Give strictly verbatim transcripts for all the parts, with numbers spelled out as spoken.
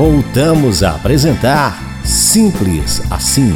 Voltamos a apresentar Simples Assim.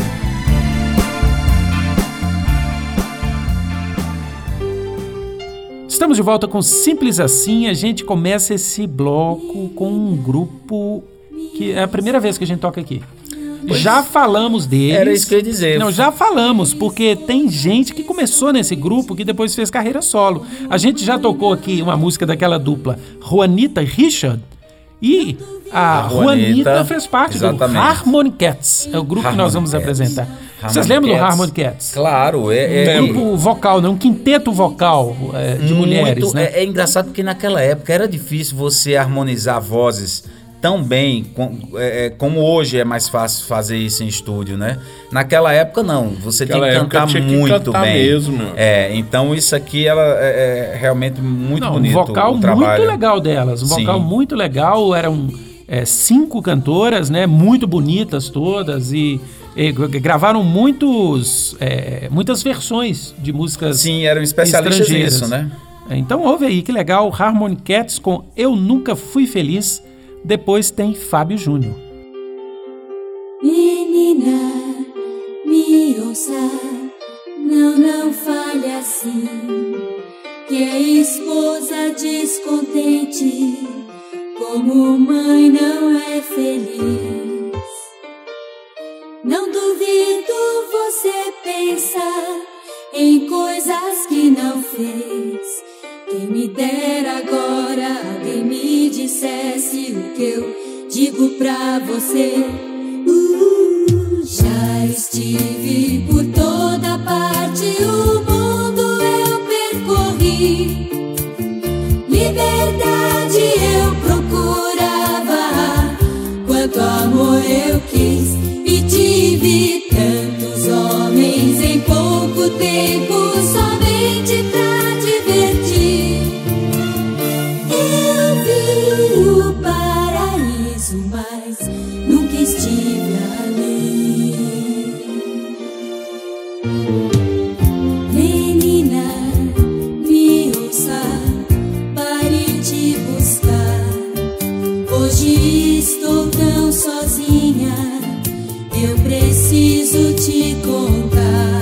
Estamos de volta com Simples Assim. A gente começa esse bloco com um grupo que é a primeira vez que a gente toca aqui. Pois já falamos deles. Era isso que eu ia dizer. Não, já falamos, porque tem gente que começou nesse grupo que depois fez carreira solo. A gente já tocou aqui uma música daquela dupla, Juanita e Richard, e a, a Juanita, Juanita fez parte exatamente. do Harmony Cats. É o grupo Harmony que nós vamos Cats. apresentar. Harmony Vocês lembram Cats? do Harmony Cats? Claro, é, é um grupo vocal, né? Um quinteto vocal é, de Muito, mulheres, né? É, é engraçado porque naquela época era difícil você harmonizar vozes tão bem com, é, como hoje é mais fácil fazer isso em estúdio, né? Naquela época não, você Naquela tem que cantar tinha muito que cantar bem. Mesmo. É, então isso aqui ela é, é realmente muito não, bonito. Um vocal o trabalho. muito legal delas, um vocal Sim. muito legal. Eram é, cinco cantoras, né? Muito bonitas todas e, e gravaram muitos, é, muitas versões de músicas. Sim, eram especialistas nisso, né? Então ouve aí que legal, Harmony Cats com Eu Nunca Fui Feliz. Depois tem Fábio Júnior. Menina, me ouça, não, não fale assim, que é esposa descontente, como mãe não é feliz. Não duvido você pensar em coisas que não fez. Quem me dera agora alguém me dissesse o que eu digo pra você. Uh, já estive por toda parte, o mundo eu percorri. Liberdade eu procurava, quanto amor eu quis. E tive tantos homens em pouco tempo, somente pra divertir. Eu vi o paraíso, mas nunca estive ali. Menina, me ouça, pare de buscar. Hoje estou tão sozinha, eu preciso te contar.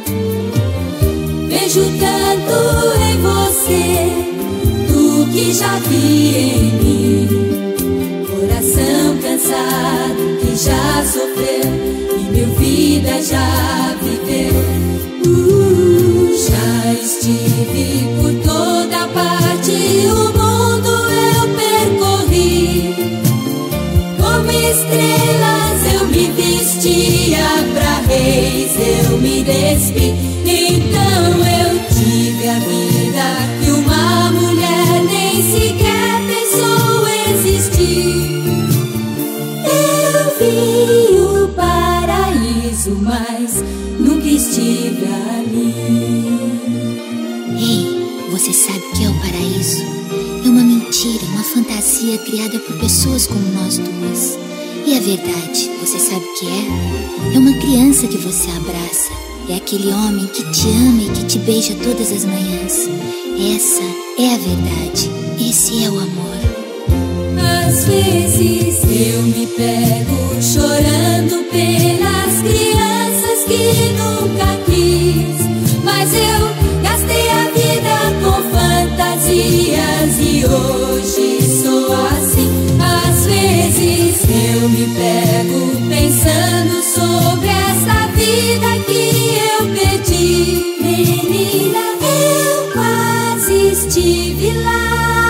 Vejo tanto em você do que já vi em mim. Coração cansado que já sofreu e mil vidas já viveu. Uh, já estive por toda parte, o mundo eu percorri. Como estrelas eu me vestia, pra reis eu me despi. Então eu tive a vida que uma mulher nem sequer pensou existir. Eu vi o paraíso, mas nunca estive ali. Ei, você sabe o que é o paraíso? É uma mentira, uma fantasia criada por pessoas como nós duas. E a verdade, você sabe o que é? É uma criança que você abraça. É aquele homem que te ama e que te beija todas as manhãs. Essa é a verdade. Esse é o amor. Às vezes eu me pego chorando pelas crianças que nunca quis. Mas eu gastei a vida com fantasias e hoje sou assim. Às vezes eu me pego pensando sobre essa vida que eu perdi. Menina, eu quase estive lá.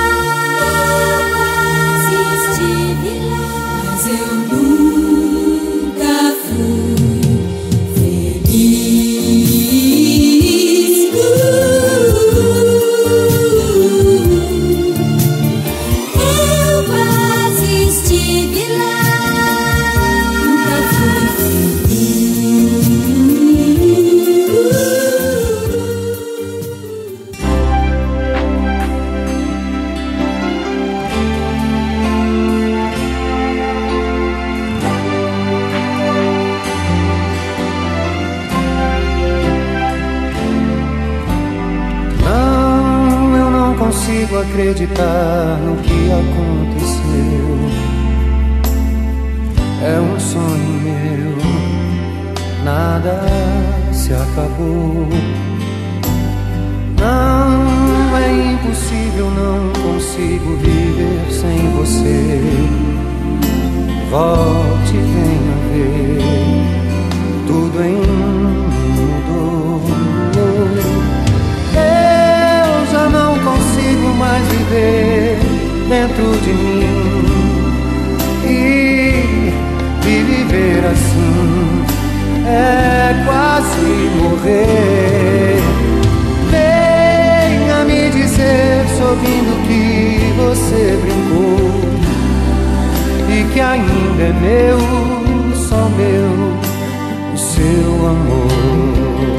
Mas eu nunca fui feliz. Eu quase estive lá. Nunca fui feliz. Não, eu não consigo acreditar no que aconteceu. acabou. Não é impossível, não consigo viver sem você. Volte, venha ver, tudo em mudou. Eu já não consigo mais viver dentro de mim, e, e viver assim é quase morrer. Venha me dizer, sorrindo, que você brincou e que ainda é meu, só meu, o seu amor.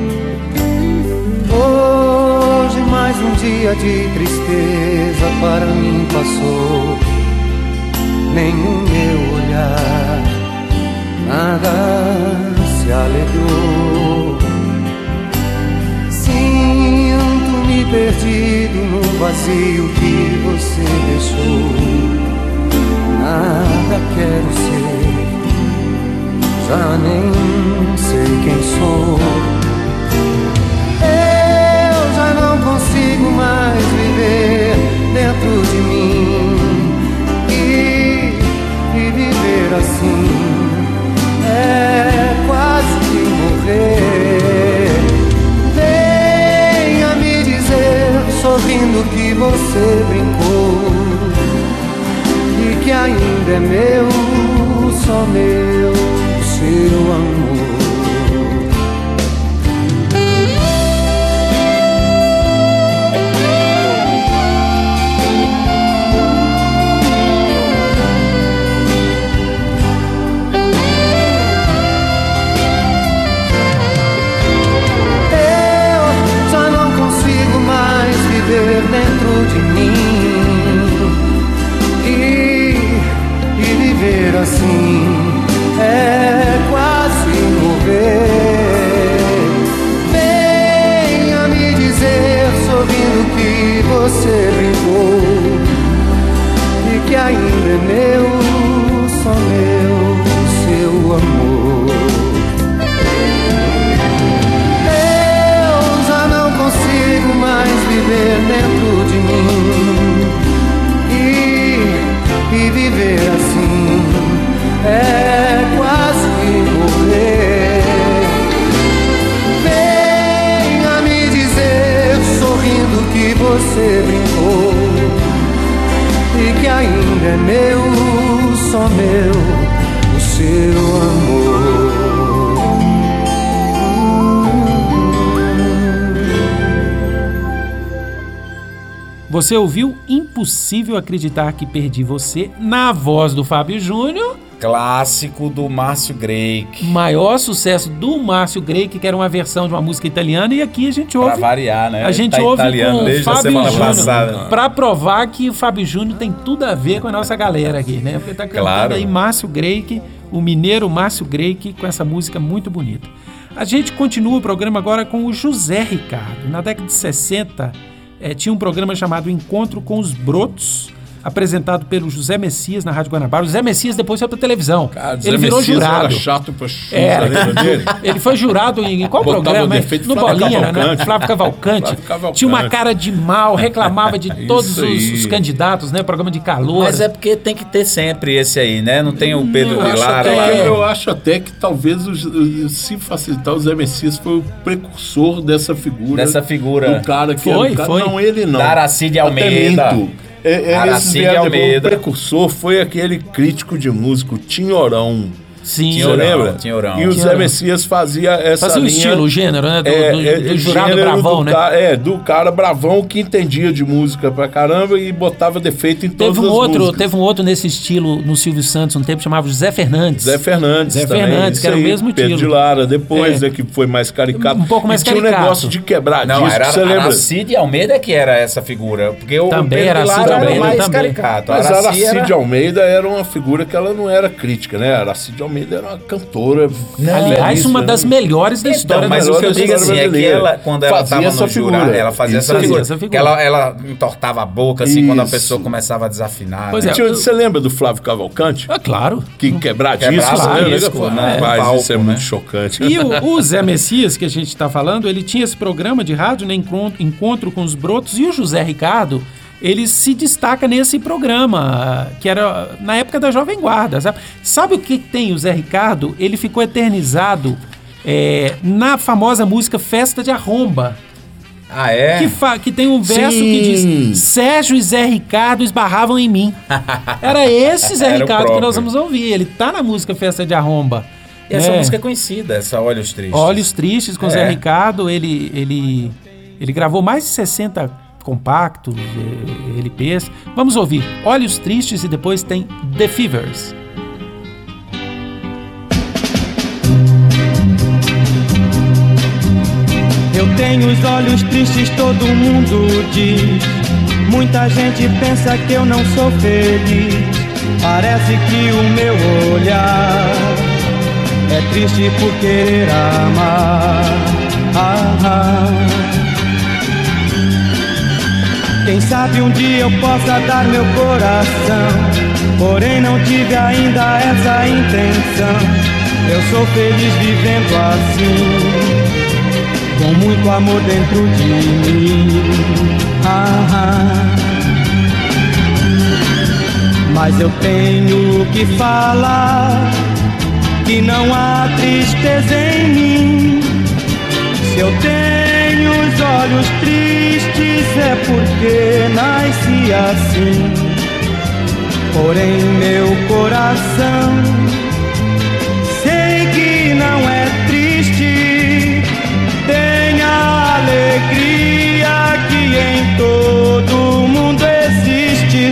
Hoje mais um dia de tristeza para mim passou. Nenhum meu olhar, nada se alegrou. Sinto-me perdido no vazio que você deixou. Nada quero ser, já nem sei quem sou. Eu já não consigo mais viver dentro de mim, e, e viver assim é quase morrer. Venha me dizer, sorrindo, que você brincou e que ainda é meu, só meu, o seu amor. Eu já não consigo mais viver dentro de mim, e, e viver assim é quase morrer. Venha me dizer, sorrindo, que você brincou e que ainda é meu, só meu, seu amor. Eu já não consigo mais viver dentro de mim, e, e viver assim é quase morrer. Venha me dizer, sorrindo, que você brincou e que ainda é meu, só meu, o seu amor. Você ouviu Impossível Acreditar que Perdi Você, na voz do Fábio Júnior. Clássico do Márcio Greik. Maior sucesso do Márcio Greik, que era uma versão de uma música italiana, e aqui a gente ouve. Pra variar, né? A gente tá ouve italiano com o desde a Fábio semana Júnior, passada. pra provar que o Fábio Júnior tem tudo a ver com a nossa galera aqui, né? Porque tá cantando Claro. aí Márcio Greik, o mineiro Márcio Greik, com essa música muito bonita. A gente continua o programa agora com o José Ricardo. Na década de sessenta, eh, tinha um programa chamado Encontro com os Brotos, apresentado pelo José Messias na Rádio Guanabara. O José Messias depois foi pra televisão. Cara, Zé ele virou Messias jurado. Era chato pra chuva, Era. lembra dele? Ele foi jurado em qual Botava programa? o defeito No Flávio Bolinha, né? Cavalcante. Flávio Cavalcante. Flávio Cavalcante. Tinha uma cara de mal, reclamava de todos Isso os, aí. os candidatos, né? Programa de calor. Mas é porque tem que ter sempre esse aí, né? Não tem o Pedro Eu acho, Vilar até, lá. que- eu acho até que talvez, os- os- se facilitar, o Zé Messias foi o precursor dessa figura. Dessa figura. Do cara que Foi, era o cara, foi. Não, ele não. Da Aracide Até Almeida. minto. É, é, esses Aracide vieram depois. Almeida. O precursor foi aquele crítico de músico, Tinhorão. Sim. Tinha Você Tinhorão, lembra? Tinhorão. E o Zé Tinhorão. Messias fazia essa Fazia o linha... estilo, o gênero, né? Do, É, do- é, do jurado gênero bravão, do né? ca- é, do cara bravão que entendia de música pra caramba e botava defeito em todas Teve um, as outro, músicas. teve um outro nesse estilo no Silvio Santos, um tempo chamava José Fernandes. Zé Fernandes Zé também, Fernandes, isso que era o aí, mesmo Pedro estilo. de Lara, depois É. é. que foi mais caricato. Um pouco mais e tinha caricato. um negócio de quebrar Não, disco, era você lembra? Aracide Almeida que era essa figura. Porque o Também Pedro era Vilar Aracide era Almeida mais também. caricato. Mas a Araci Aracide era- Almeida era uma figura que ela não era crítica, né? A Aracide Almeida Almeida era uma cantora. Aliás, uma das melhores da história. Então, mas o que eu digo assim é que ela, quando ela estava no jurado, ela fazia essa figura. Essa figura. Que ela, ela entortava a boca, assim, Isso. quando a pessoa começava a desafinar. Pois né? é. Você lembra do Flávio Cavalcante? É claro. Que quebrar disco, Quebrava né? disco, né? Mas Palco, isso é né? muito chocante. E o, o Zé Messias, que a gente está falando, ele tinha esse programa de rádio, né, Encontro, Encontro com os Brotos, e o José Ricardo, ele se destaca nesse programa, que era na época da Jovem Guarda. Sabe, sabe o que tem o Zé Ricardo? Ele ficou eternizado é, na famosa música Festa de Arromba. Ah, é? Que, fa- que tem um verso Sim. que diz: Sérgio e Zé Ricardo esbarravam em mim. Era esse Zé Era o Ricardo que nós próprio. vamos ouvir. Ele tá na música Festa de Arromba. E essa É. música é conhecida, essa Olhos Tristes. Olhos Tristes com É. Zé Ricardo. Ele, ele, ele gravou mais de sessenta compactos, eh, L Ps. Vamos ouvir Olhos Tristes e depois tem The Fevers. Eu tenho os olhos tristes, todo mundo diz. Muita gente pensa que eu não sou feliz. Parece que o meu olhar é triste por querer amar. Ah, ah. Quem sabe um dia eu possa dar meu coração, porém não tive ainda essa intenção. Eu sou feliz vivendo assim, com muito amor dentro de mim. Ah, ah. Mas eu tenho que falar que não há tristeza em mim. Se eu tenho os olhos tristes é porque nasci assim. Porém meu coração sei que não é triste. Tem a alegria que em todo mundo existe.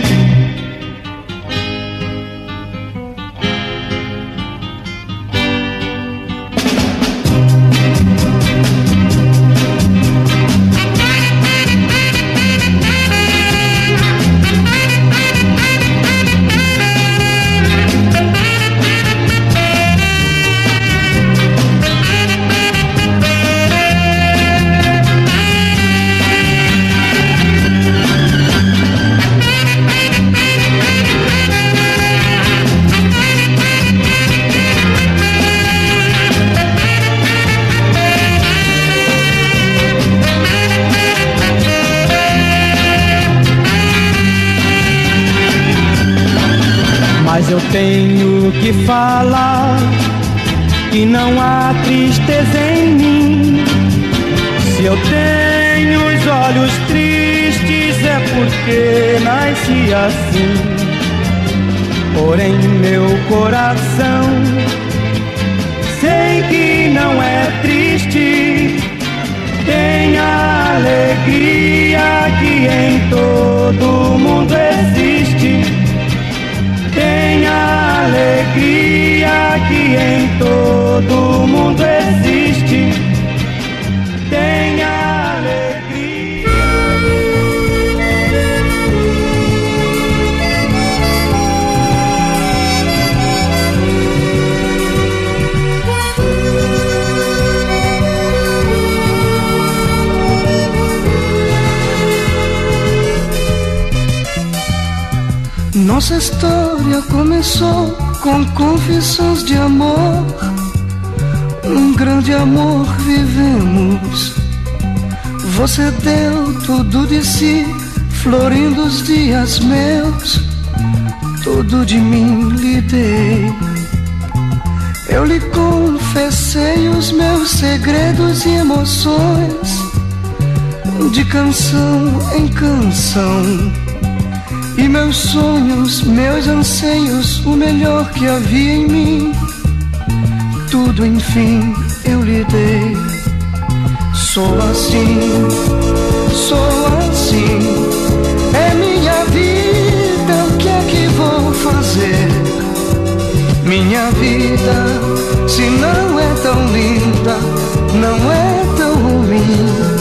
Mas eu tenho que falar que não há tristeza em mim. Se eu tenho os olhos tristes é porque nasci assim. Porém meu coração sei que não é triste. Tem a alegria que em todo mundo existe. Tem a alegria que em todo mundo existe. Tem a alegria. Nossa história começou com confissões de amor. Um grande amor vivemos. Você deu tudo de si, florindo os dias meus. Tudo de mim lhe dei. Eu lhe confessei os meus segredos e emoções, de canção em canção. E meus sonhos, meus anseios, o melhor que havia em mim, tudo enfim eu lhe dei. Sou assim, sou assim, é minha vida, o que é que vou fazer? Minha vida, se não é tão linda, não é tão ruim.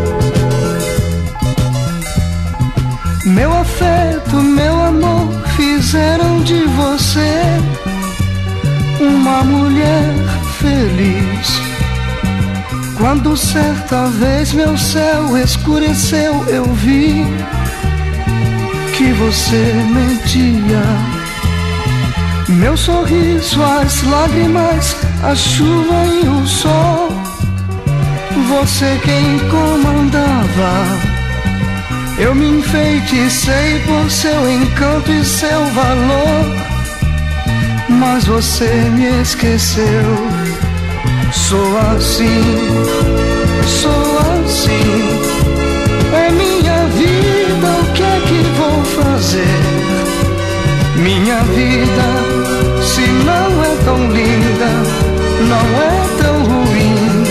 Meu afeto, meu amor fizeram de você uma mulher feliz. Quando certa vez meu céu escureceu, eu vi que você mentia. Meu sorriso, as lágrimas, a chuva e o sol, você quem comandava. Eu me enfeiticei por seu encanto e seu valor, mas você me esqueceu. Sou assim, sou assim, é minha vida, o que é que vou fazer? Minha vida, se não é tão linda, não é tão ruim.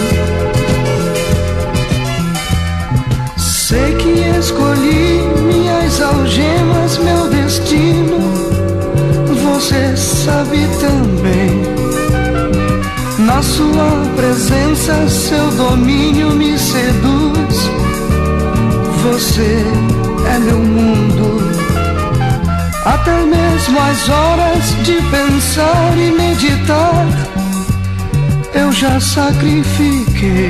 Sei que escolhi minhas algemas, meu destino, você sabe também. Na sua presença, seu domínio me seduz. Você é meu mundo. Até mesmo as horas de pensar e meditar, eu já sacrifiquei.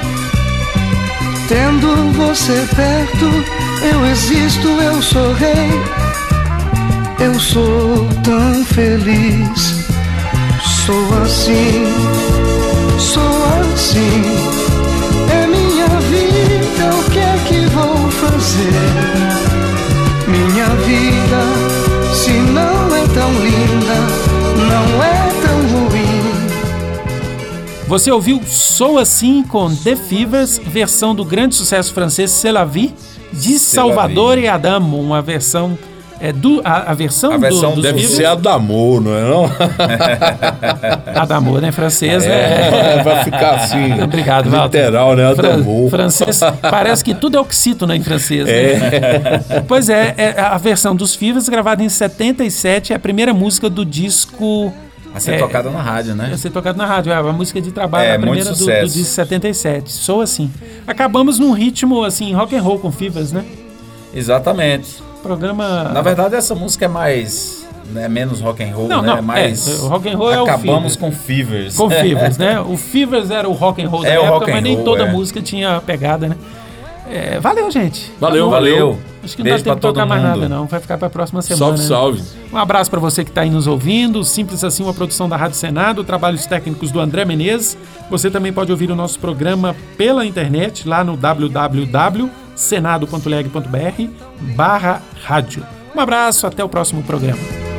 Tendo você perto, eu existo, eu sou rei. Eu sou tão feliz. Sou assim, sou assim, é minha vida, o que é que vou fazer? Minha vida, se não é tão linda, não é tão ruim. Você ouviu Sou Assim com The Fevers, versão do grande sucesso francês C'est la vie, de Salvador e Adamo, uma versão... É do, a, a versão, a versão do, deve Fevers? ser Adamo, não é não? Adamo, né? Francês, é, é... Vai ficar assim, obrigado, literal, né? Adamo. Fra francês, parece que tudo é oxítona em francês, né? É. Pois é, é, a versão dos Fevers, gravada em setenta e sete, é a primeira música do disco... A ser é, tocada na rádio, né? A ser tocada na rádio, é a música de trabalho, é, a primeira do, do disco setenta e sete. Sou Assim. Acabamos num ritmo, assim, rock and roll com Fevers, né? Exatamente. Programa... Na verdade, essa música é mais... É menos rock and roll, não, né? Não, é mais... É, o rock and roll é o Acabamos com Fevers. Com Fevers, né? O Fevers era o rock and roll da é época, mas nem roll, toda é. música tinha pegada, né? É, valeu, gente. Valeu, tá valeu. Acho que não Beijo dá tempo de tocar mais mundo. nada, não. Vai ficar para a próxima semana. Salve, né? salve. Um abraço para você que está aí nos ouvindo. Simples Assim, uma produção da Rádio Senado, trabalhos técnicos do André Menezes. Você também pode ouvir o nosso programa pela internet, lá no w w w ponto senado ponto leg ponto b r barra rádio. Um abraço, até o próximo programa.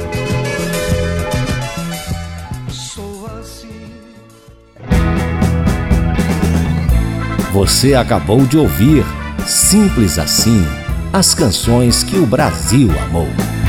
Você acabou de ouvir Simples Assim, as canções que o Brasil amou.